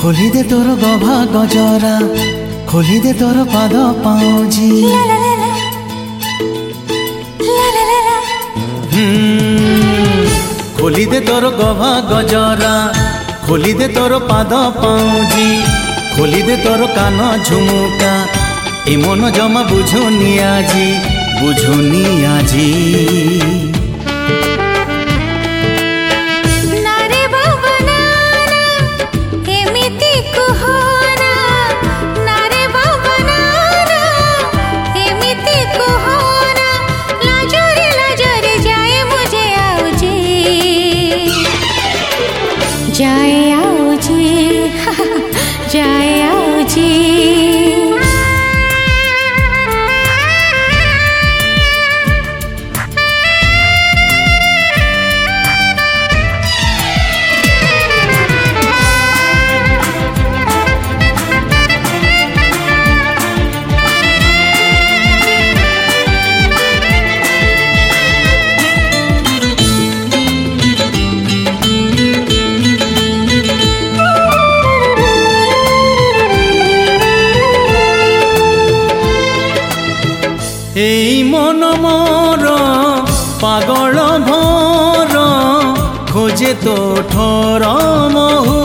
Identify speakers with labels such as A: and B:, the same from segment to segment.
A: खोली दे तोर गभा गजरा खोली दे तोर पाद पाउजी खोली दे तोर गभा गजरा खोली दे तोर पाद पाउजी खोली दे तोर कान झुमुका ए मन जमा बुझुनी आजी
B: जाए आओ जी जाए आओ जी
A: এই মন মোর পাগল ভোর খোঁজে তো ঠোর মহু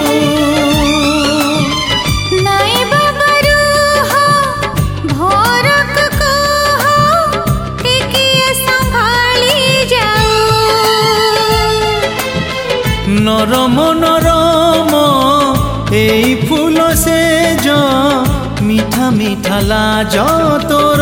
B: নাই বাবারু ভোরক কহ টিকিয়ে সম্ভালি যাও
A: নরম নরম এই ফুল সেজ মিঠা মিঠা লাজ তোর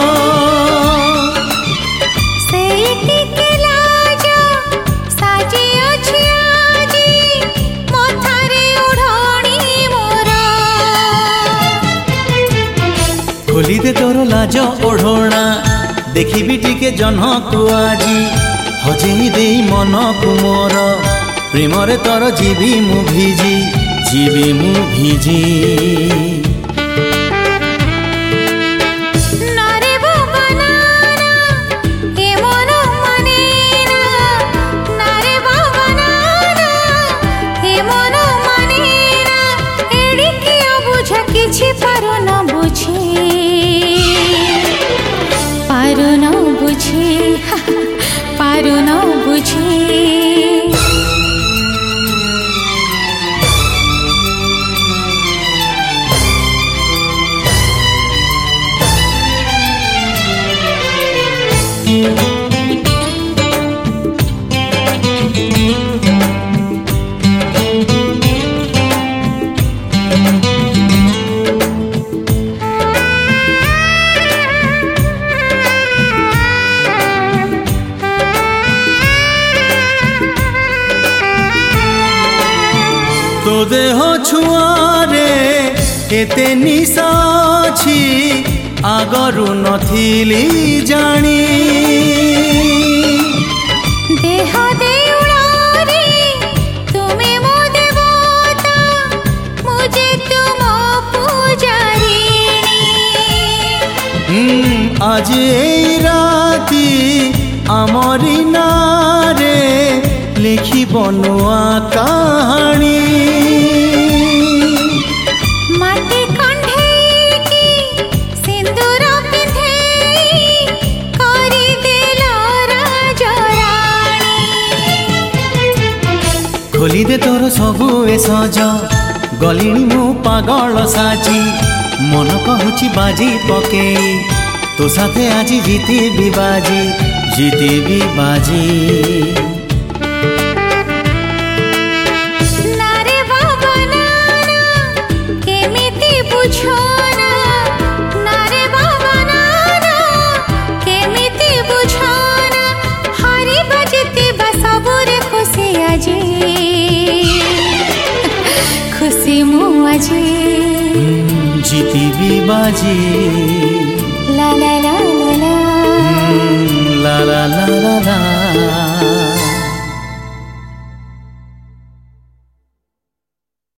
A: खोली दे तोर लाज ओढ़ोना देखी टिके जन्ह को आजी हजेई दे मन को मोर प्रेम रे तोर जीवी मु भिजी
B: पारो न बुझे
A: तो देह छुआरे एते निशा अछि आगरु नथिली जानी
B: देह देउळारे तुमे मो देवता मुझे तुम पूजारी
A: आज एई राती आमरी नारे लिखी बनुआ कहानी
B: माटी कंढे की सिंदूर पिंधे करी देला राजराणी
A: खोली दे तोर सबु ए सज गलिनी मु पागल साची मन कहूची बाजी पके तो साथे आज जीती बाजी
B: खुशी मु आज
A: जीती बाजी
B: ला ला